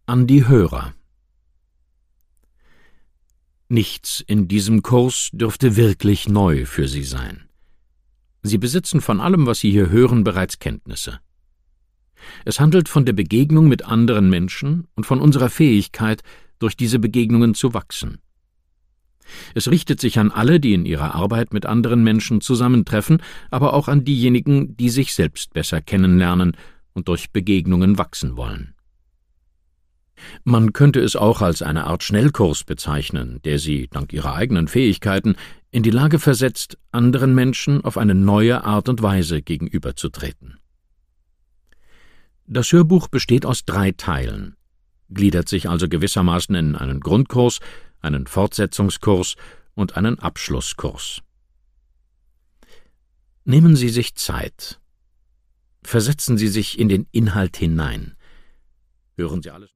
An die Hörer. Nichts in diesem Kurs dürfte wirklich neu für Sie sein. Sie besitzen von allem, was Sie hier hören, bereits Kenntnisse. Es handelt von der Begegnung mit anderen Menschen und von unserer Fähigkeit, durch diese Begegnungen zu wachsen. Es richtet sich an alle, die in ihrer Arbeit mit anderen Menschen zusammentreffen, aber auch an diejenigen, die sich selbst besser kennenlernen und durch Begegnungen wachsen wollen. Man könnte es auch als eine Art Schnellkurs bezeichnen, der Sie, dank Ihrer eigenen Fähigkeiten, in die Lage versetzt, anderen Menschen auf eine neue Art und Weise gegenüberzutreten. Das Hörbuch besteht aus 3 Teilen, gliedert sich also gewissermaßen in einen Grundkurs, einen Fortsetzungskurs und einen Abschlusskurs. Nehmen Sie sich Zeit. Versetzen Sie sich in den Inhalt hinein. Hören Sie alles